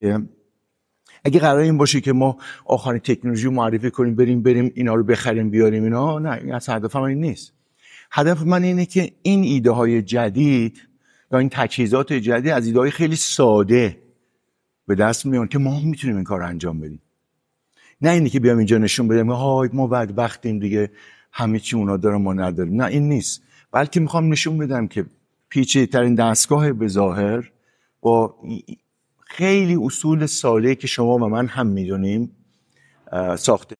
اگه قرار این باشه که ما آخرین تکنولوژی رو معرفی کنیم بریم اینا رو بخریم بیاریم اینا، نه، این اصلا هدف من این نیست. هدف من اینه که این ایده های جدید یا این تجهیزات جدید از ایده های خیلی ساده به دست میان که ما میتونیم این کار رو انجام بدیم. نه اینی که بیام اینجا نشون بدم های ما بدبختیم دیگه، همه چی اونا دارن ما نداریم. نه، این نیست. بلکه میخوام نشون بدم که پیچیده‌ترین دستگاه به ظاهر با خیلی اصول ساده‌ای که شما و من هم میدونیم ساخته